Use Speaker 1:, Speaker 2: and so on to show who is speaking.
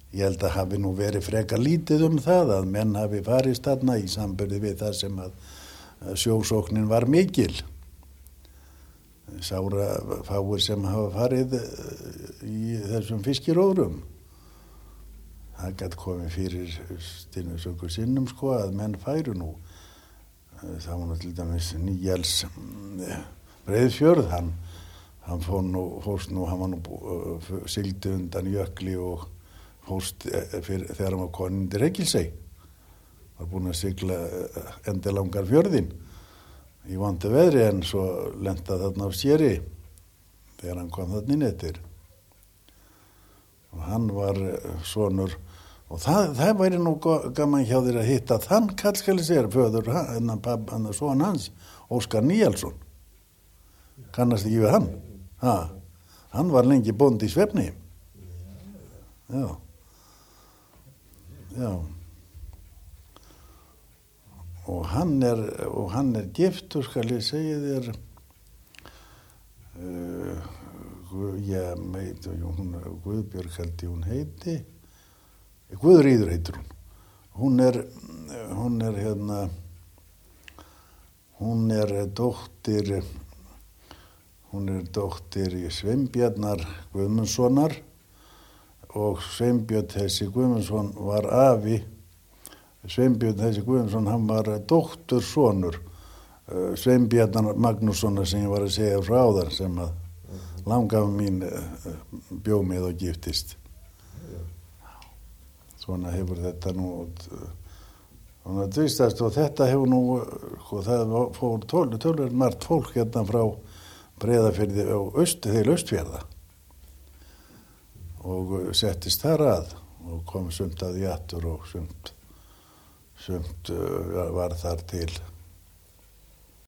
Speaker 1: Ég held að hafi nú verið frekar lítið það að menn hafi farist þarna í sambyrði við það sem að sjósóknin var mikil. Sára fáir sem hafa farið í þessum fiskiróðrum. Það gat komið fyrir stinnusöku sinnum að menn færu nú. Það var nú til dæmis Níels Breiðfjörð, hann fórst nú, hann var nú sigldi undan jökli og fórst þegar hann var kominn til Reykilsey. Var búinn að sigla endilangar fjörðinn í vondu veðri en svo lenta þarna á séri þegar hann kom þarna inn eftir. Og hann var sonur, og það væri nú gaman hjá þér að hitta þann kallskali sér, föður hann son hans, Óskar Níelsson. Kannast ekki við hann? Ha, hann var lengi bóndi í Svefni. Já. Já. Og hann er giftur, skal ég segja þér, Guðbjörg held ég hún heiti, Guðríður heitir hún. Hún er dóttir Sveinbjarnar Guðmundssonar og Sveinbjörn þessi Guðmundsson var afi. Sveinbjörn þessi Guðmundsson, hann var dóttursonur Sveinbjarnar Magnússonar sem ég var að segja frá áðan sem að langafa mín bjó með og giftist. Svona hefur þetta nú tvistast og þetta hefur nú, það fór tölur margt fólk hérna frá Breiðafirði til Austfjarða og settist þar að og kom sumt að í aftur og sumt var þar til